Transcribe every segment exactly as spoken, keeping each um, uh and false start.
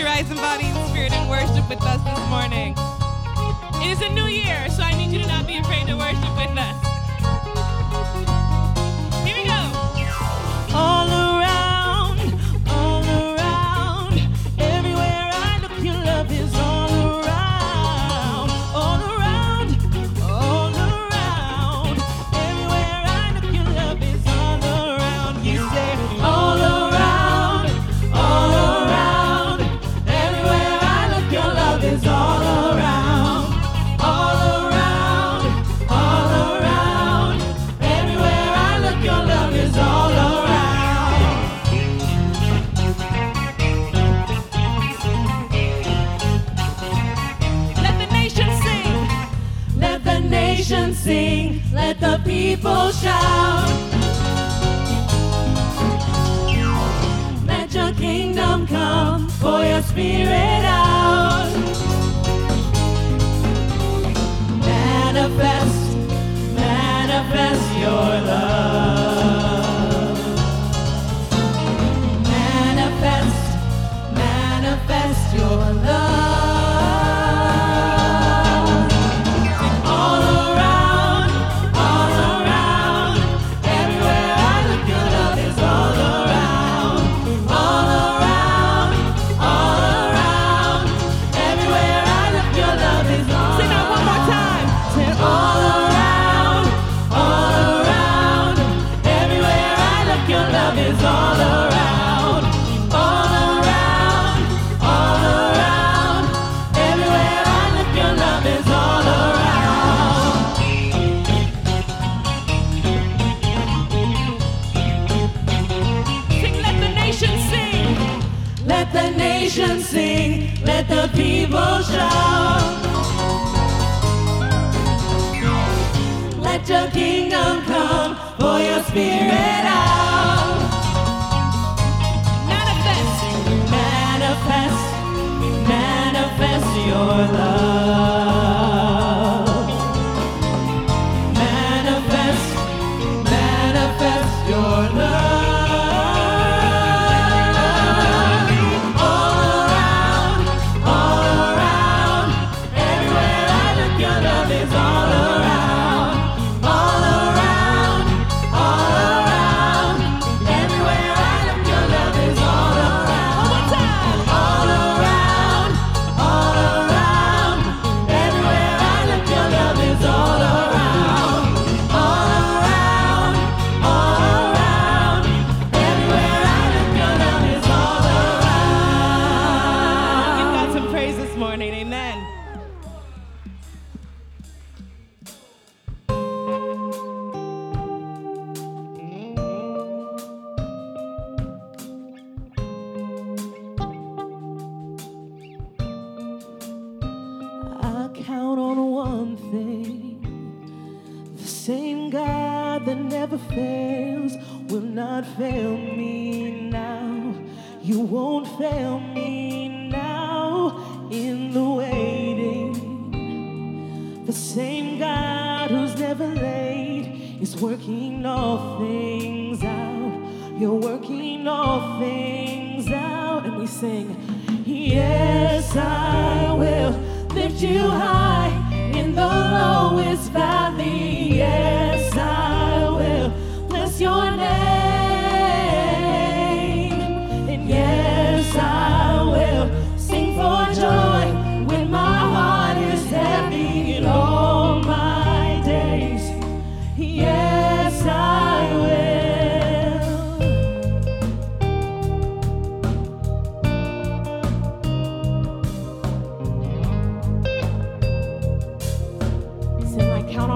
you rise in body and spirit and worship with us this morning. It is a new year, so I need you to not be afraid to worship with us. Here we go. All around, all around, everywhere I look, your love is all around. All around, all around, everywhere I look, your love is all around. You say, all around, all around, everywhere I look, your love is all around. All around, all around, everywhere I look, your love is all around. Let the nation sing. Let the nation sing. Let the people shout. Let your kingdom come, pour your spirit out. Manifest, manifest your love. Manifest, manifest your love. All around, all around, everywhere I look, your love is all around. All around, all around, everywhere I look, your love is all around. Sing that one more time. Say all around, all around, everywhere I look, your love is all around. All around, all around, everywhere I look, your love is all around. Sing, let the nation sing. Let the nation sing. Let the people shout. Let your kingdom come, pour your spirit out. Manifest, manifest, manifest your love. Manifest, manifest your love. All around, all around, everywhere I look, your love is all around. All around, all around, everywhere I look, your love is all around. One more time. All around, all around, everywhere I look, your love is all around. All around, all around, everywhere I look, your love is all around. Give God some praise this morning, amen. I count on one thing. The same God that never fails will not fail me now. You won't fail me now in the waiting. The same God who's never late is working all things out. You're working all things out. And we sing, yes, I will lift you high in the lowest valley. Yes, I will bless your name. And yes, I will sing for joy when my heart is heavy in all my days. Yes, I will. Sing, I count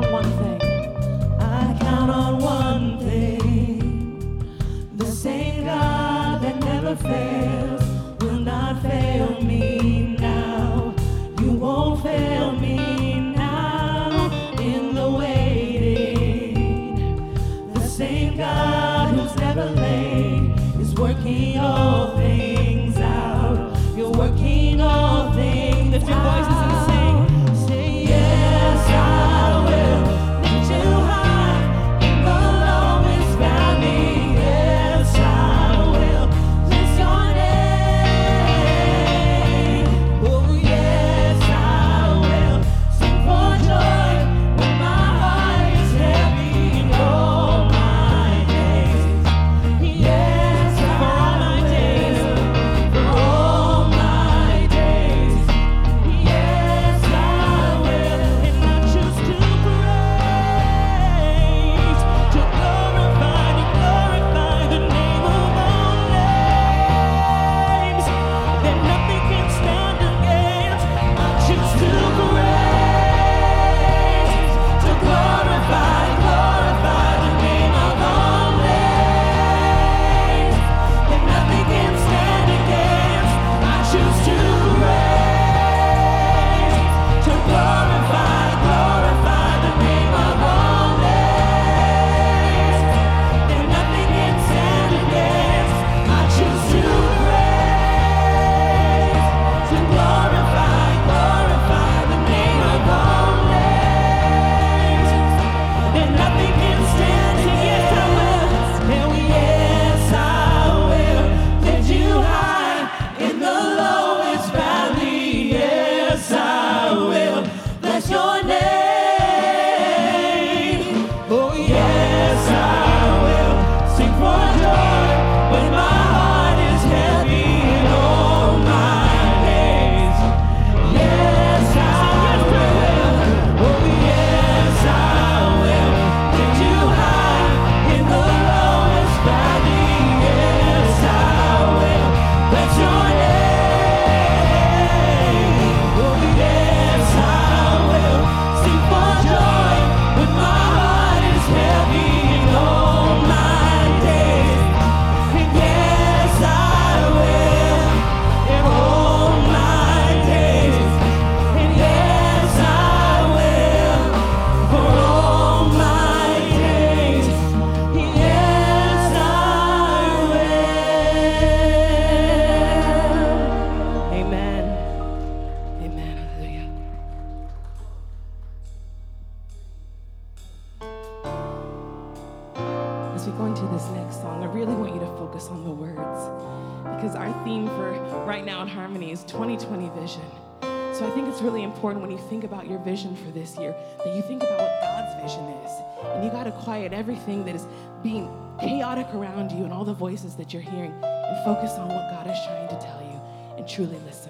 as we go into this next song, I really want you to focus on the words, because our theme for right now in Harmony is twenty twenty vision. So I think it's really important when you think about your vision for this year that you think about what God's vision is. And you got to quiet everything that is being chaotic around you and all the voices that you're hearing and focus on what God is trying to tell you and truly listen.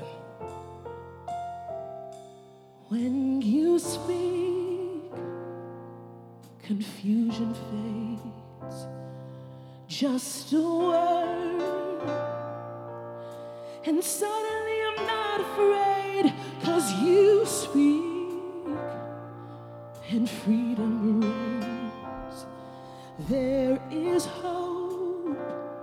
When you speak, confusion fades. Just a word, and suddenly I'm not afraid, 'cause you speak, and freedom reigns. There is hope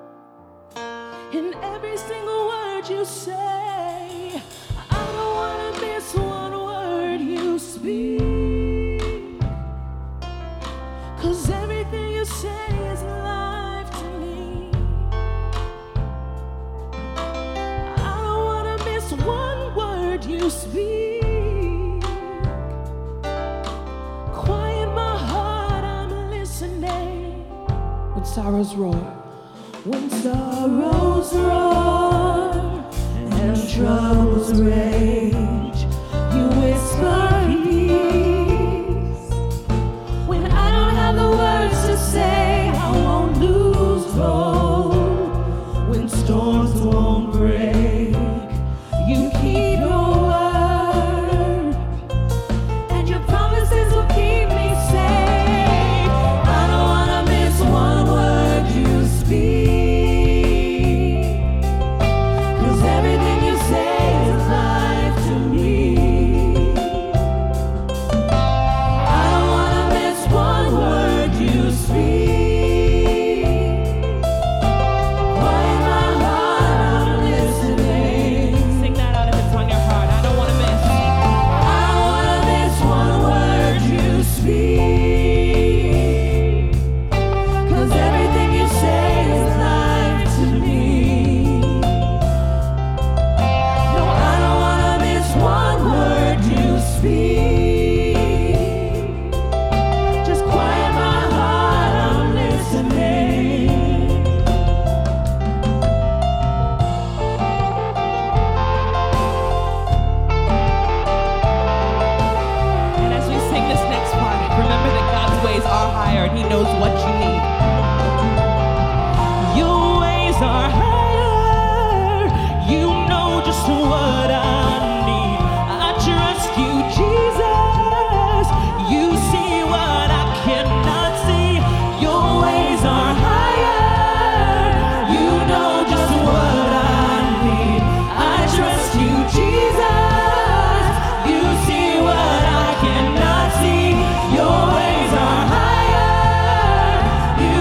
in every single word you say. I don't wanna miss one word you speak, 'cause everything you say is life to me. I don't wanna miss one word you speak. Quiet my heart, I'm listening. When sorrows roar, when sorrows roar and troubles rage, you whisper peace. When I don't have the words to say, I won't lose hope. When storms won't break, you keep your word, and your promises will keep me safe. I don't wanna miss one word you speak, 'cause everything you say is life to me. I don't wanna miss one word you speak. Quiet my heart, I'm listening. Sing that out if it's on your heart. I don't want to miss. I don't wanna miss one word you speak, 'cause everything you say is life to me. No, I don't wanna miss one word you speak. Just quiet my heart, I'm listening. And as we sing this next part, remember that God's ways are higher and He knows what you need. Your ways are higher. You know just what I need. I trust you, Jesus. You see what I cannot see. Your ways are higher. You know just what I need. I trust you, Jesus. You see what I cannot see. Your ways are higher. You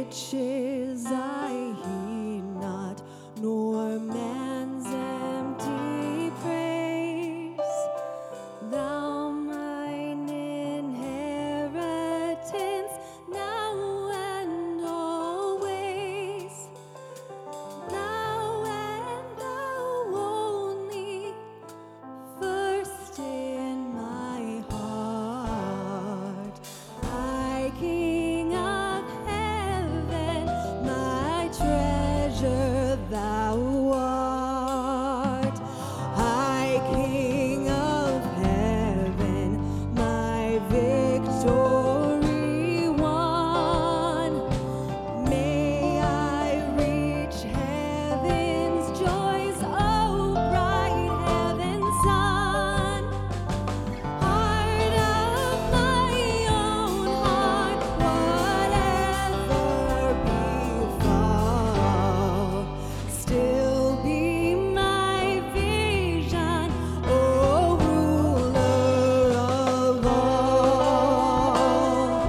riches I heed not, nor man's empty praise. Thou mine inheritance now and always. Thou and thou only, first in my heart. I, King of heaven, my treasure thou art. I, King of heaven, my victory won. May I reach heaven's joys, oh bright heaven's sun. Heart of my own heart, whatever befall, still be my vision, oh ruler of all.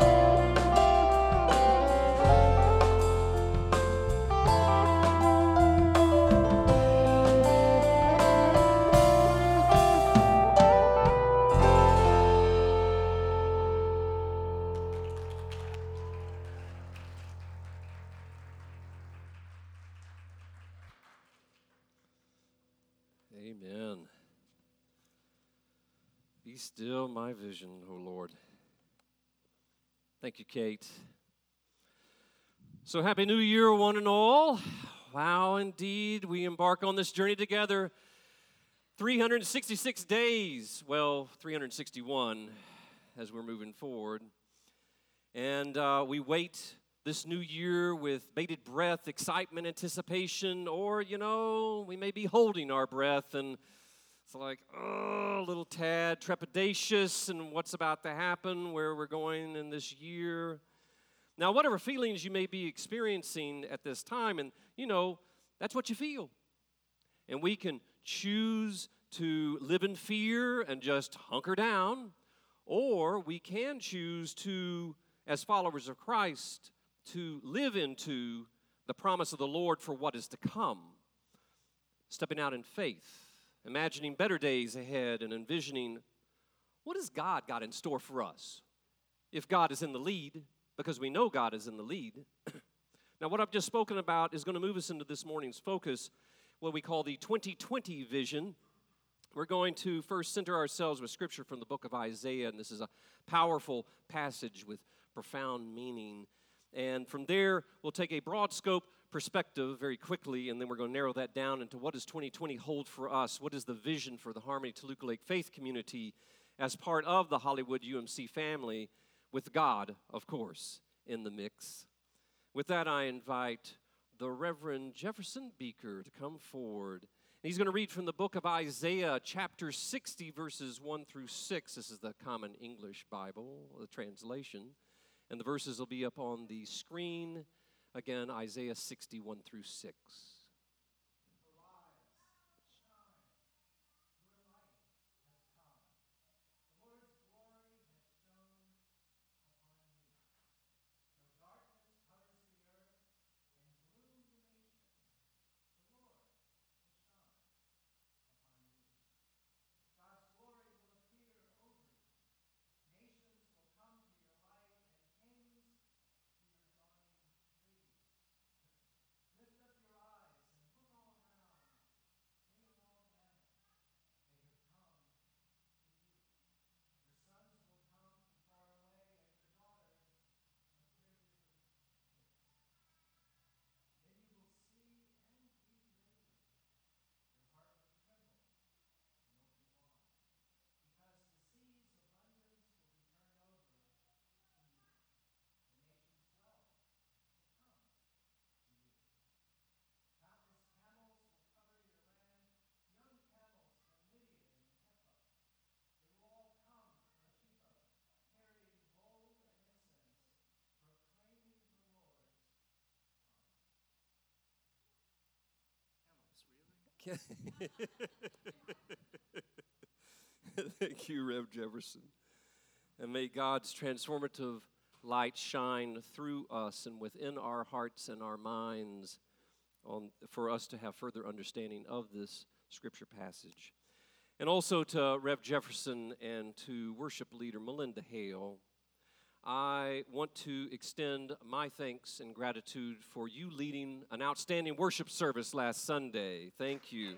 Amen. Be still my vision, O Lord. Thank you, Kate. So happy New Year, one and all. Wow, indeed, we embark on this journey together. three hundred sixty-six days, well, three hundred sixty-one as we're moving forward. And uh, we wait this new year with bated breath, excitement, anticipation, or, you know, we may be holding our breath and it's like, oh, a little tad trepidatious and what's about to happen, where we're going in this year. Now, whatever feelings you may be experiencing at this time, and, you know, that's what you feel. And we can choose to live in fear and just hunker down, or we can choose to, as followers of Christ, to live into the promise of the Lord for what is to come, stepping out in faith, imagining better days ahead, and envisioning what has God got in store for us if God is in the lead, because we know God is in the lead. Now, what I've just spoken about is going to move us into this morning's focus, what we call the twenty twenty vision. We're going to first center ourselves with scripture from the book of Isaiah, and this is a powerful passage with profound meaning. And from there, we'll take a broad scope perspective very quickly, and then we're going to narrow that down into what does twenty twenty hold for us? What is the vision for the Harmony Toluca Lake Faith Community as part of the Hollywood U M C family, with God, of course, in the mix? With that, I invite the Reverend Jefferson Beaker to come forward. He's going to read from the book of Isaiah, chapter sixty, verses one through six. This is the Common English Bible, the translation. And the verses will be up on the screen. Again, Isaiah sixty, one through six. Thank you, Rev Jefferson. And may God's transformative light shine through us and within our hearts and our minds on, for us to have further understanding of this scripture passage. And also to Rev Jefferson and to worship leader Melinda Hale, I want to extend my thanks and gratitude for you leading an outstanding worship service last Sunday. Thank you.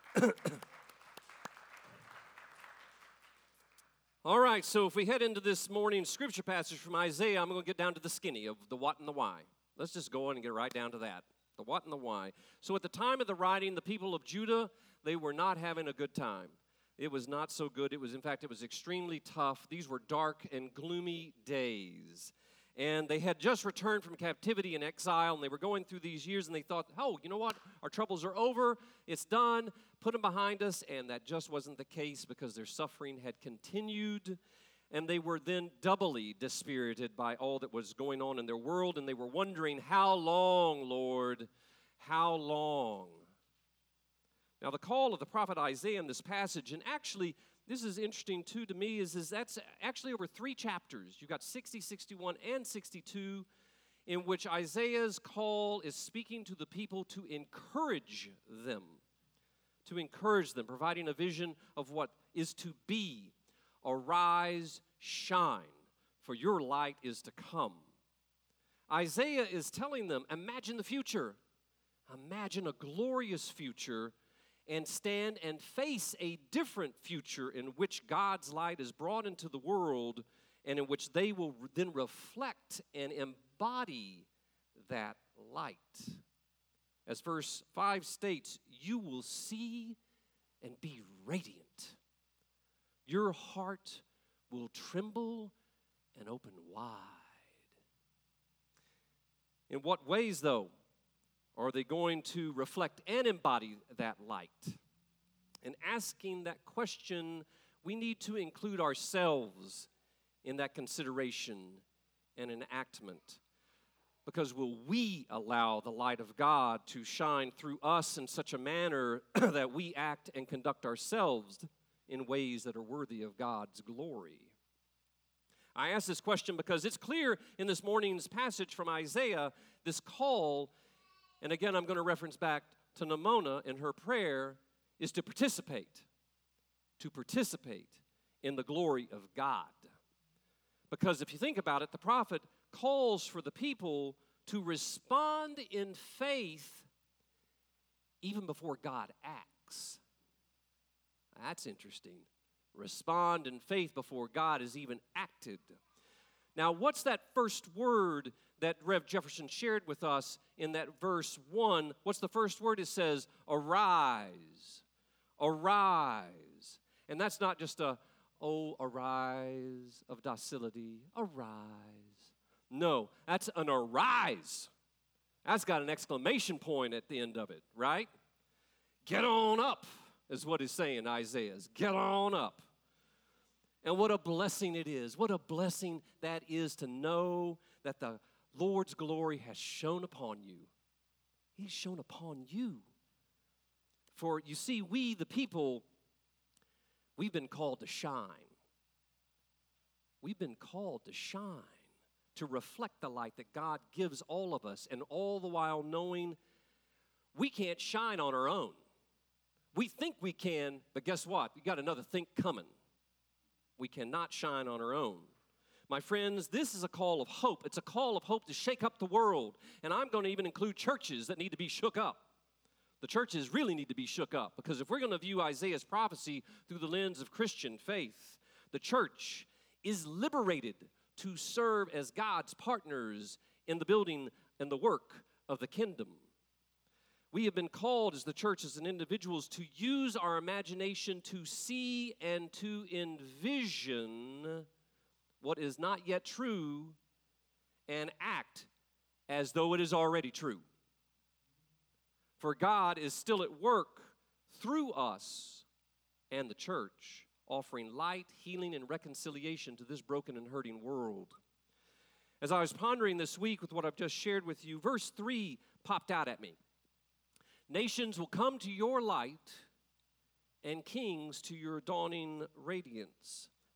All right, so if we head into this morning's scripture passage from Isaiah, I'm going to get down to the skinny of the what and the why. Let's just go on and get right down to that, the what and the why. So at the time of the writing, the people of Judah, they were not having a good time. It was not so good. It was, in fact, it was extremely tough. These were dark and gloomy days. And they had just returned from captivity and exile, and they were going through these years, and they thought, oh, you know what? Our troubles are over. It's done. Put them behind us. And that just wasn't the case because their suffering had continued, and they were then doubly dispirited by all that was going on in their world, and they were wondering, how long, Lord? How long? Now, the call of the prophet Isaiah in this passage, and actually, this is interesting too to me, is, is that's actually over three chapters. You've got sixty, sixty-one, and sixty-two, in which Isaiah's call is speaking to the people to encourage them, to encourage them, providing a vision of what is to be. Arise, shine, for your light is to come. Isaiah is telling them, imagine the future. Imagine a glorious future, and stand and face a different future in which God's light is brought into the world and in which they will then reflect and embody that light. As verse five states, you will see and be radiant. Your heart will tremble and open wide. In what ways, though, are they going to reflect and embody that light? And asking that question, we need to include ourselves in that consideration and enactment. Because will we allow the light of God to shine through us in such a manner that we act and conduct ourselves in ways that are worthy of God's glory? I ask this question because it's clear in this morning's passage from Isaiah, this call. And again, I'm going to reference back to Nimona in her prayer, is to participate, to participate in the glory of God. Because if you think about it, the prophet calls for the people to respond in faith even before God acts. That's interesting. Respond in faith before God is even acted. Now, what's that first word that Rev Jefferson shared with us in that verse one? What's the first word? It says, arise, arise. And that's not just a, oh, arise of docility, arise. No, that's an arise. That's got an exclamation point at the end of it, right? Get on up is what he's saying, Isaiah's. Get on up. And what a blessing it is. What a blessing that is to know that the Lord's glory has shone upon you. He's shone upon you. For you see, we, the people, we've been called to shine. We've been called to shine, to reflect the light that God gives all of us, and all the while knowing we can't shine on our own. We think we can, but guess what? We got another think coming. We cannot shine on our own. My friends, this is a call of hope. It's a call of hope to shake up the world. And I'm going to even include churches that need to be shook up. The churches really need to be shook up, because if we're going to view Isaiah's prophecy through the lens of Christian faith, the church is liberated to serve as God's partners in the building and the work of the kingdom. We have been called as the church, as individuals, to use our imagination to see and to envision what is not yet true and act as though it is already true. For God is still at work through us and the church, offering light, healing, and reconciliation to this broken and hurting world. As I was pondering this week with what I've just shared with you, verse three popped out at me. Nations will come to your light, and kings to your dawning radiance.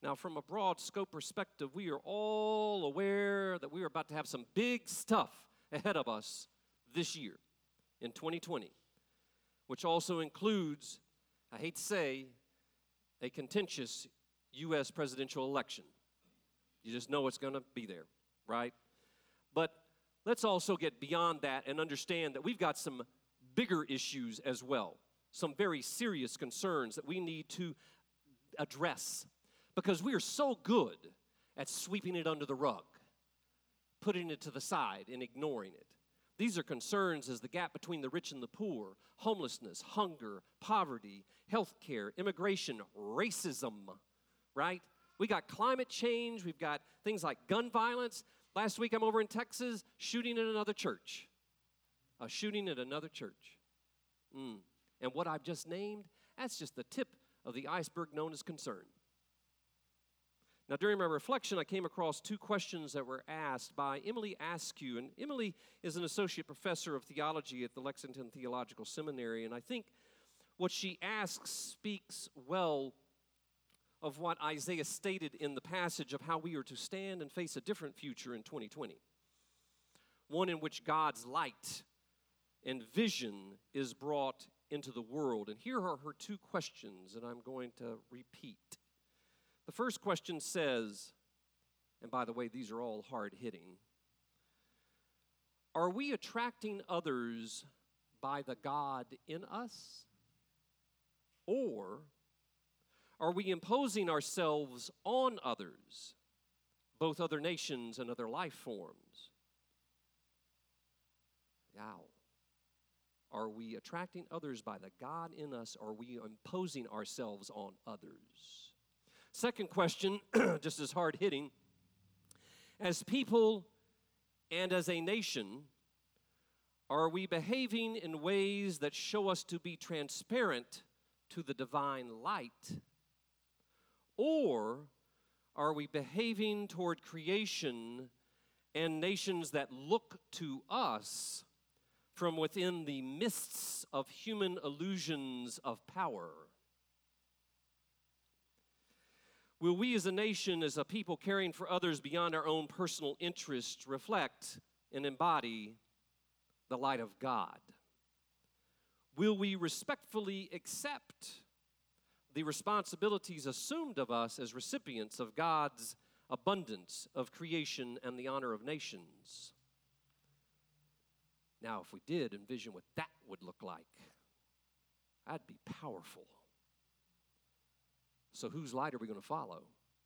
Now, from a broad scope perspective, we are all aware that we are about to have some big stuff ahead of us this year in twenty twenty, which also includes, I hate to say, a contentious U S presidential election. You just know it's going to be there, right? But let's also get beyond that and understand that we've got some bigger issues as well, some very serious concerns that we need to address, because we are so good at sweeping it under the rug, putting it to the side and ignoring it. These are concerns as the gap between the rich and the poor, homelessness, hunger, poverty, health care, immigration, racism, right? We got climate change. We've got things like gun violence. Last week I'm over in Texas shooting at another church. A shooting at another church. Mm. And what I've just named, that's just the tip of the iceberg known as concern. Now, during my reflection, I came across two questions that were asked by Emily Askew. And Emily is an associate professor of theology at the Lexington Theological Seminary. And I think what she asks speaks well of what Isaiah stated in the passage of how we are to stand and face a different future in twenty twenty. One in which God's light and vision is brought into the world. And here are her two questions that I'm going to repeat. The first question says, and by the way, these are all hard-hitting, are we attracting others by the God in us? Or are we imposing ourselves on others, both other nations and other life forms? Wow. Are we attracting others by the God in us, or are we imposing ourselves on others? Second question, just as hard-hitting, as people and as a nation, are we behaving in ways that show us to be transparent to the divine light? Or are we behaving toward creation and nations that look to us from within the mists of human illusions of power? Will we as a nation, as a people caring for others beyond our own personal interests, reflect and embody the light of God? Will we respectfully accept the responsibilities assumed of us as recipients of God's abundance of creation and the honor of nations? Now, if we did envision what that would look like, that'd be powerful. So whose light are we going to follow?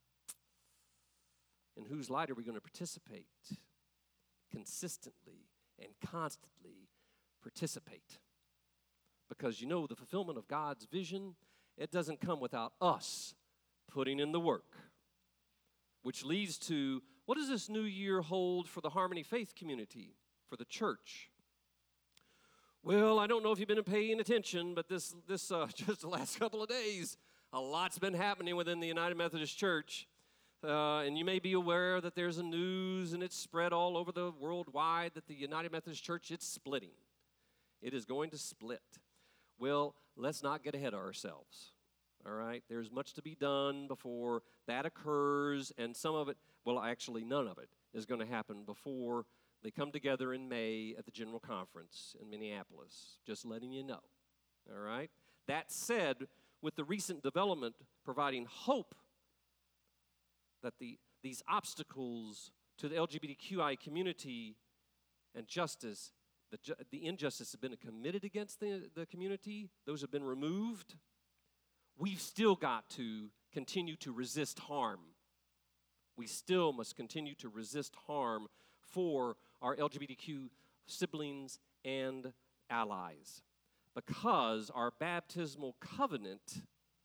And whose light are we going to participate? Consistently and constantly participate. Because you know, the fulfillment of God's vision, it doesn't come without us putting in the work. Which leads to, what does this new year hold for the Harmony Faith community, for the church? Well, I don't know if you've been paying attention, but this, this uh, just the last couple of days, a lot's been happening within the United Methodist Church. Uh, and you may be aware that there's a news, and it's spread all over the worldwide, that the United Methodist Church, it's splitting. It is going to split. Well, let's not get ahead of ourselves, all right? There's much to be done before that occurs, and some of it, well, actually none of it, is going to happen before they come together in May at the General Conference in Minneapolis. Just letting you know, all right? That said, with the recent development providing hope that the, these obstacles to the L G B T Q I community and justice, the, ju- the injustice has been committed against the, the community, those have been removed, we've still got to continue to resist harm. We still must continue to resist harm for our L G B T Q siblings and allies, because our baptismal covenant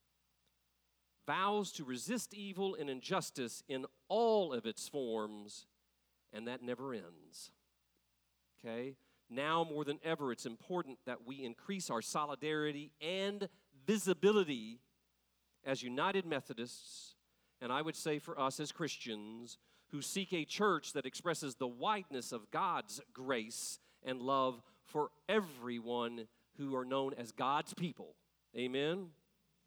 vows to resist evil and injustice in all of its forms, and that never ends. Okay? Now more than ever, it's important that we increase our solidarity and visibility as United Methodists, and I would say for us as Christians, who seek a church that expresses the wideness of God's grace and love for everyone who are known as God's people. Amen?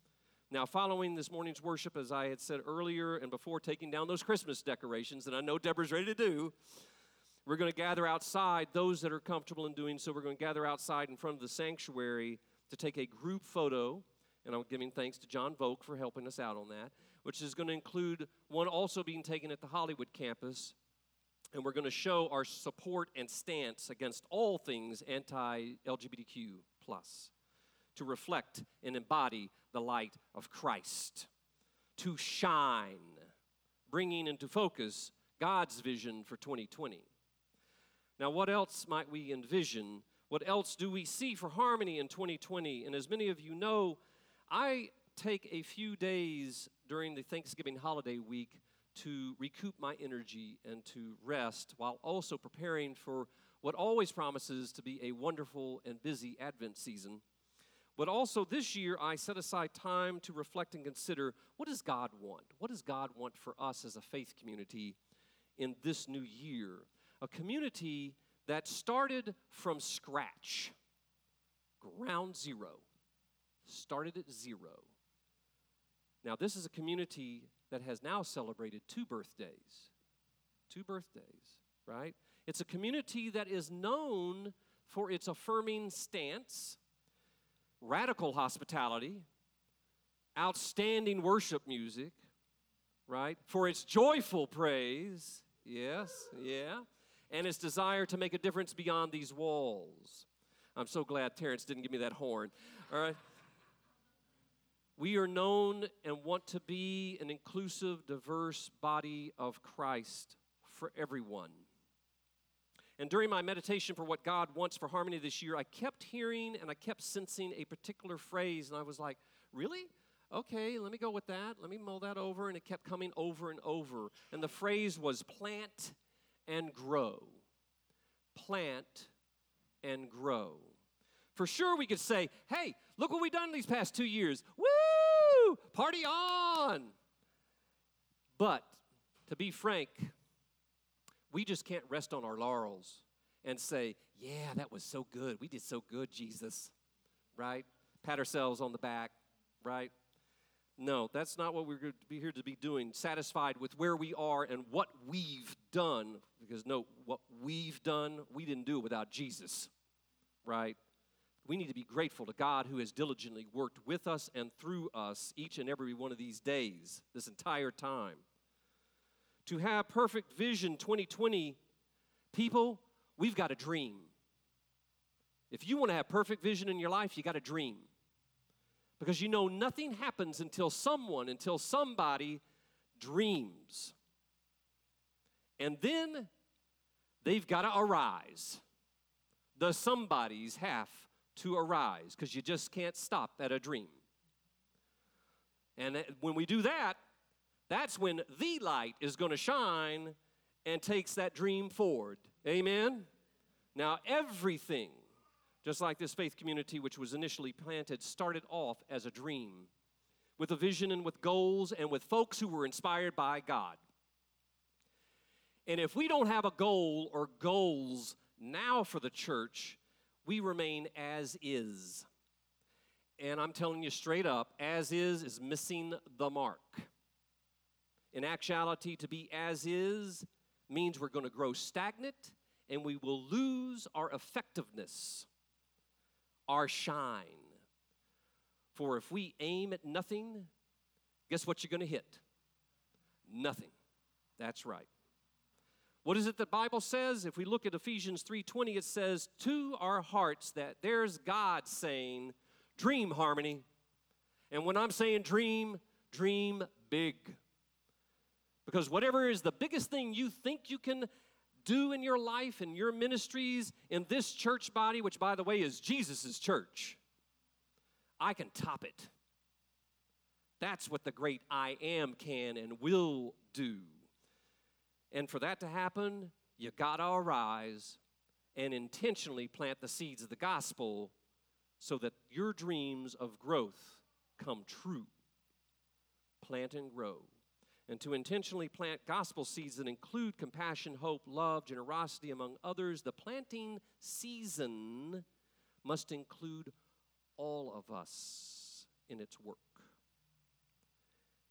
Now, following this morning's worship, as I had said earlier, and before taking down those Christmas decorations, and I know Deborah's ready to do, we're going to gather outside. Those that are comfortable in doing so, we're going to gather outside in front of the sanctuary to take a group photo, and I'm giving thanks to John Volk for helping us out on that, which is going to include one also being taken at the Hollywood campus, and we're going to show our support and stance against all things anti-L G B T Q plus, to reflect and embody the light of Christ, to shine, bringing into focus God's vision for twenty twenty. Now, what else might we envision? What else do we see for Harmony in twenty twenty? And as many of you know, I take a few days during the Thanksgiving holiday week to recoup my energy and to rest while also preparing for what always promises to be a wonderful and busy Advent season. But also this year, I set aside time to reflect and consider, what does God want? What does God want for us as a faith community in this new year? A community that started from scratch, ground zero, started at zero. Now, this is a community that has now celebrated two birthdays. Two birthdays, right? It's a community that is known for its affirming stance, radical hospitality, outstanding worship music, right? For its joyful praise, yes, yeah, and its desire to make a difference beyond these walls. I'm so glad Terrence didn't give me that horn, all right? We are known and want to be an inclusive, diverse body of Christ for everyone. And during my meditation for what God wants for Harmony this year, I kept hearing and I kept sensing a particular phrase, and I was like, really? Okay, let me go with that. Let me mull that over, and it kept coming over and over. And the phrase was plant and grow. Plant and grow. For sure, we could say, hey, look what we've done these past two years. Woo! Party on! But, to be frank, we just can't rest on our laurels and say, yeah, that was so good. We did so good, Jesus, right? Pat ourselves on the back, right? No, that's not what we're going to be here to be doing, satisfied with where we are and what we've done. Because, no, what we've done, we didn't do it without Jesus, right? We need to be grateful to God who has diligently worked with us and through us each and every one of these days, this entire time. To have perfect vision twenty twenty, people, we've got a dream. If you want to have perfect vision in your life, you got a dream. Because you know nothing happens until someone, until somebody dreams. And then they've got to arise. The somebodies have to arise because you just can't stop at a dream. And when we do that, that's when the light is going to shine and takes that dream forward. Amen? Now, everything, just like this faith community, which was initially planted, started off as a dream with a vision and with goals and with folks who were inspired by God. And if we don't have a goal or goals now for the church, we remain as is. And I'm telling you straight up, as is is missing the mark. In actuality, to be as is means we're going to grow stagnant and we will lose our effectiveness, our shine. For if we aim at nothing, guess what you're going to hit? Nothing. That's right. What is it the Bible says? If we look at Ephesians three twenty, it says, to our hearts that there's God saying, dream, Harmony. And when I'm saying dream, dream big. Because whatever is the biggest thing you think you can do in your life, in your ministries, in this church body, which, by the way, is Jesus' church, I can top it. That's what the great I am can and will do. And for that to happen, you got to arise and intentionally plant the seeds of the gospel so that your dreams of growth come true. Plant and grow. And to intentionally plant gospel seeds that include compassion, hope, love, generosity, among others, the planting season must include all of us in its work.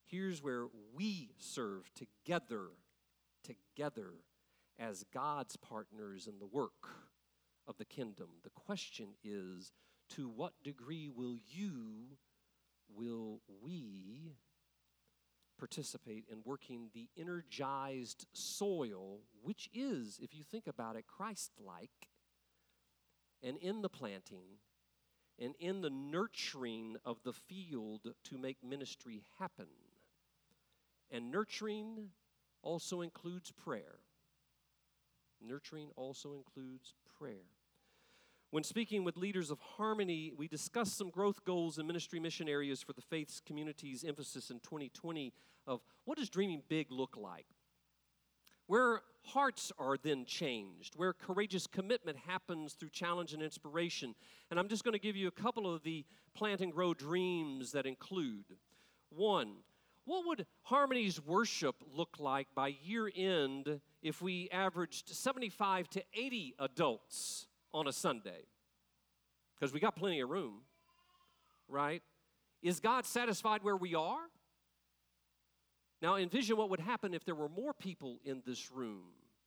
Here's where we serve together, together as God's partners in the work of the kingdom. The question is, to what degree will you, will we participate in working the energized soil, which is, if you think about it, Christ-like, and in the planting and in the nurturing of the field to make ministry happen. And nurturing also includes prayer. Nurturing also includes prayer. When speaking with leaders of Harmony, we discussed some growth goals and ministry mission areas for the faith's community's emphasis in twenty twenty of what does dreaming big look like? Where hearts are then changed, where courageous commitment happens through challenge and inspiration. And I'm just going to give you a couple of the plant and grow dreams that include. One, what would Harmony's worship look like by year end if we averaged seventy-five to eighty adults on a Sunday? Because we got plenty of room, right? Is God satisfied where we are? Now envision what would happen if there were more people in this room.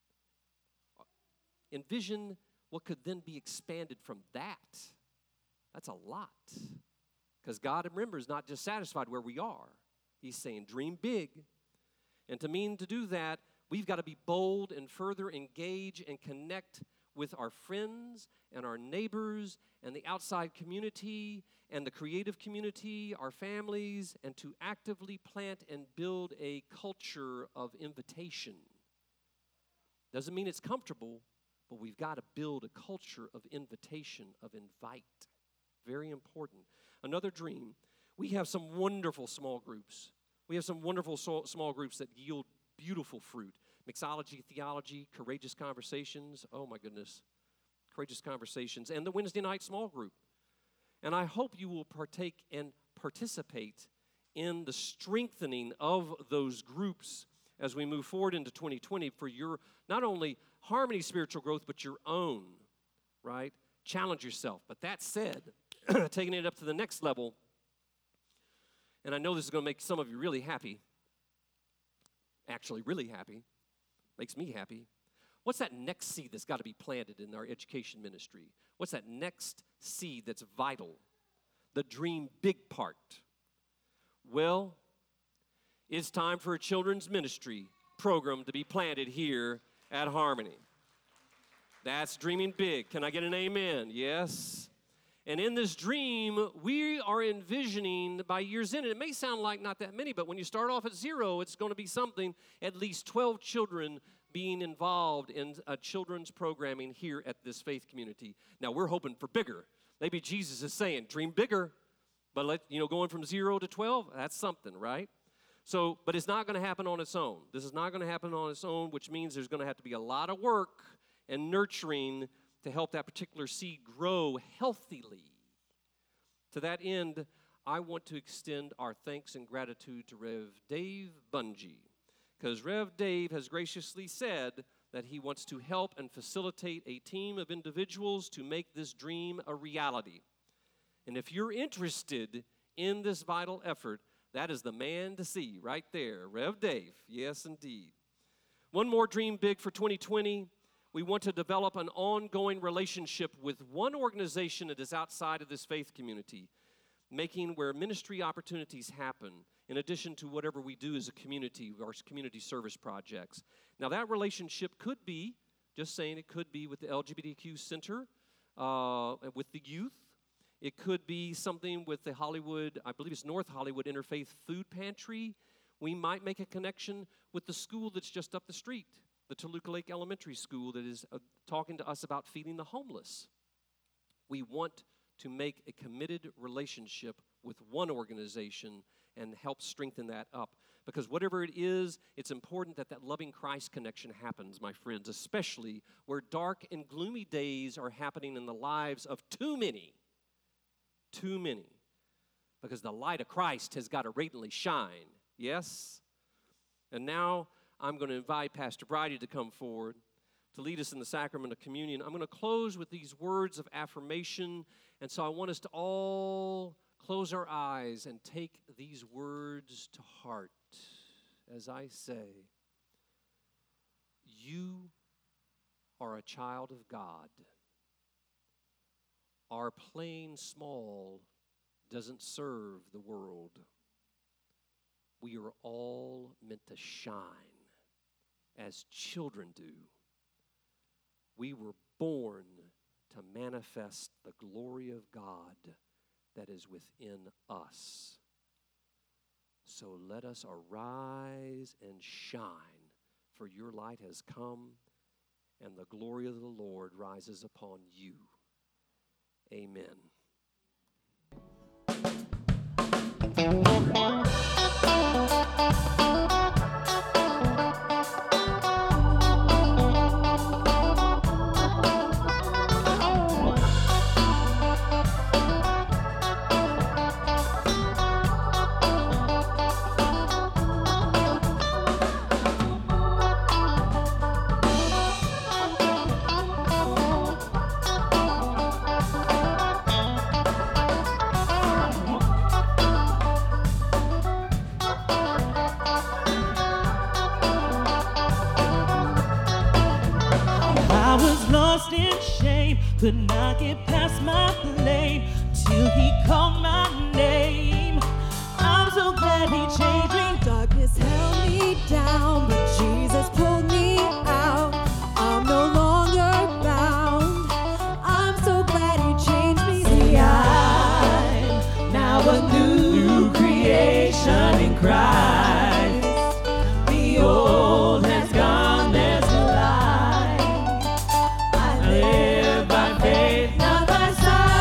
Envision what could then be expanded from that. That's a lot. Because God, remember, is not just satisfied where we are. He's saying, dream big. And to mean to do that, we've got to be bold and further engage and connect with our friends and our neighbors and the outside community and the creative community, our families, and to actively plant and build a culture of invitation. Doesn't mean it's comfortable, but we've got to build a culture of invitation, of invite. Very important. Another dream, we have some wonderful small groups. We have some wonderful so, small groups that yield beautiful fruit. Mixology, theology, courageous conversations. Oh my goodness. Courageous conversations. And the Wednesday night small group. And I hope you will partake and participate in the strengthening of those groups as we move forward into twenty twenty for your, not only Harmony spiritual growth, but your own, right? Challenge yourself. But that said, taking it up to the next level, and I know this is going to make some of you really happy, actually really happy, makes me happy. What's that next seed that's got to be planted in our education ministry? What's that next seed that's vital? The dream big part. Well, it's time for a children's ministry program to be planted here at Harmony. That's dreaming big. Can I get an amen? Yes. And in this dream, we are envisioning by year's end, and it may sound like not that many, but when you start off at zero, it's going to be something, at least twelve children being involved in a children's programming here at this faith community. Now, we're hoping for bigger. Maybe Jesus is saying, dream bigger, but let, you know, going from zero to twelve, that's something, right? So, but it's not going to happen on its own. This is not going to happen on its own, which means there's going to have to be a lot of work and nurturing to help that particular seed grow healthily. To that end, I want to extend our thanks and gratitude to Rev Dave Bungie, because Rev Dave has graciously said that he wants to help and facilitate a team of individuals to make this dream a reality. And if you're interested in this vital effort, that is the man to see right there, Rev Dave. Yes, indeed. One more dream big for twenty twenty. We want to develop an ongoing relationship with one organization that is outside of this faith community, making where ministry opportunities happen, in addition to whatever we do as a community, our community service projects. Now, that relationship could be, just saying it could be with the L G B T Q Center, uh, with the youth. It could be something with the Hollywood, I believe it's North Hollywood Interfaith Food Pantry. We might make a connection with the school that's just up the street, the Toluca Lake Elementary School, that is uh, talking to us about feeding the homeless. We want to make a committed relationship with one organization and help strengthen that up. Because whatever it is, it's important that that loving Christ connection happens, my friends, especially where dark and gloomy days are happening in the lives of too many, too many. Because the light of Christ has got to radiantly shine, yes? And now I'm going to invite Pastor Bridie to come forward to lead us in the sacrament of communion. I'm going to close with these words of affirmation, and so I want us to all close our eyes and take these words to heart as I say, you are a child of God. Our playing small doesn't serve the world. We are all meant to shine as children do. We were born to manifest the glory of God that is within us. So let us arise and shine, for your light has come, and the glory of the Lord rises upon you. Amen. I was lost in shame, could not get past my blame, till he called my name. I'm so glad he changed me. Darkness held me down, but Jesus pulled me out. I'm no longer bound. I'm so glad he changed me. See, I'm now a new creation in Christ. The old has gone, there's light. I live by faith, not by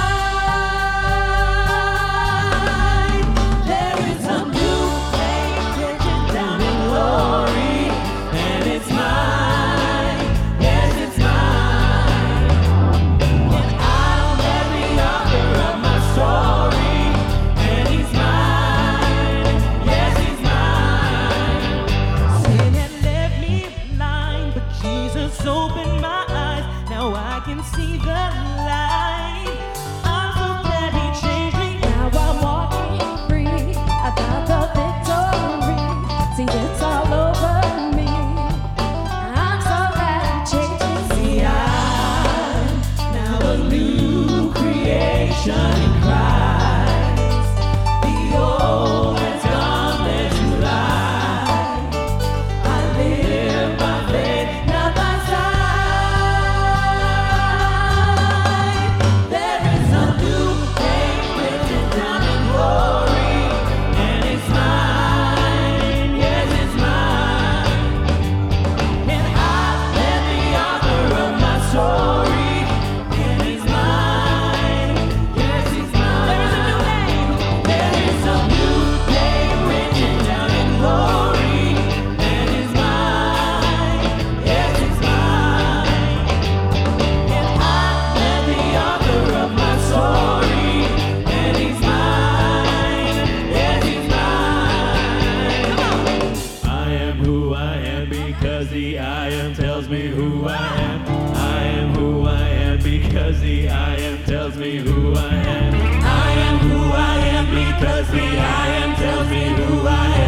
sight. There is a new day written down in glory, and it's mine. Yes, it's mine. And I'll bear the author of my story, and he's mine. Yes, he's mine. Sin had left me blind, but Jesus opened my eyes. Now I can see the light. I'm so glad he changed me. Now I'm walking free. I got the victory. See, it's all over me. I'm so glad he changed me. See, I'm now a new creation in Christ. The old has gone, there's new light. I live by faith, not by sight. There is a new day written down in glory, and it's mine. Yes, it's mine. And I let the author of my story, and he's mine. Yes, he's mine. There is a new day. There is a new day written down in glory, and it's mine. Yes, it's mine. And I let the author of my story, and he's mine. Yes, he's mine. Come on. I am who I am because the I am tells me who I am. I am who I am because the I am tells me who I am. I am who I am because the I am tells me who I am.